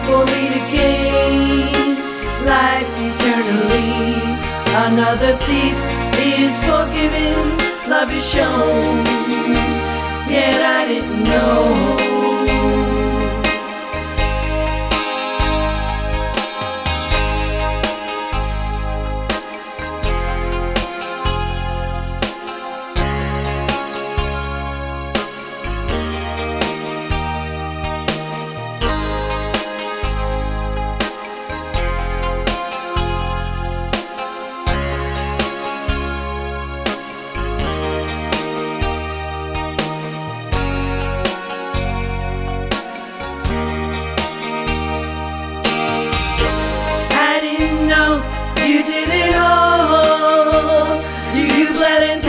for me to gain life eternally. Another thief is forgiven, love is shown, yet I didn't know. You did it all. You bled and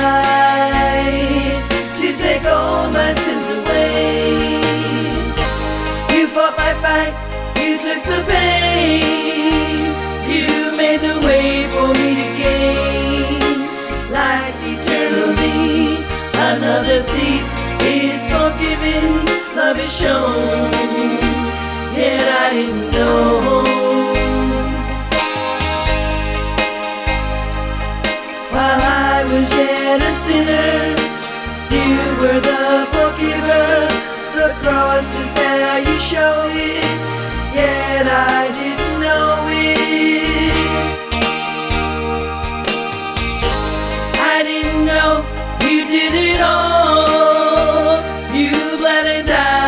died to take all my sins away. You fought my fight, you took the pain. You made the way for me to gain life eternally. Another thief is forgiven, love is shown, yet I didn't know. While I was yet a sinner, you were the forgiver. The cross is how you show it, yet I didn't know it. I didn't know you did it all. You bled and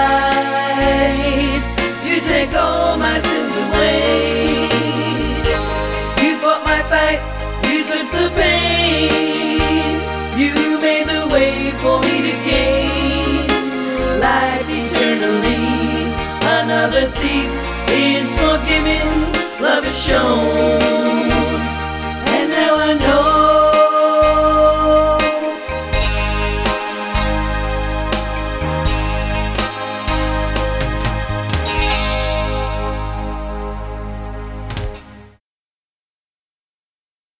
died to take all my sins away. You fought my fight, you took the pain. You made the way for me to gain life eternally. Another thief is forgiven, love is shown.